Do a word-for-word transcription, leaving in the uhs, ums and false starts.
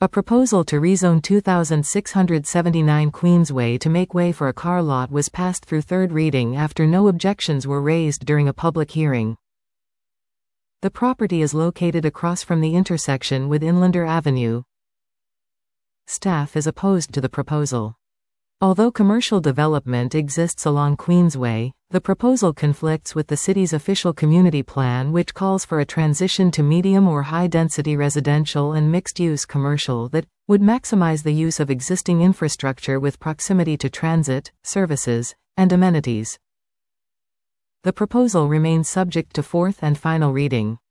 A proposal to rezone two thousand six hundred seventy-nine Queensway to make way for a car lot was passed through third reading after no objections were raised during a public hearing. The property is located across from the intersection with Inlander Avenue. Staff is opposed to the proposal. Although commercial development exists along Queensway, the proposal conflicts with the city's official community plan, which calls for a transition to medium or high-density residential and mixed-use commercial that would maximize the use of existing infrastructure with proximity to transit, services, and amenities. The proposal remains subject to fourth and final reading.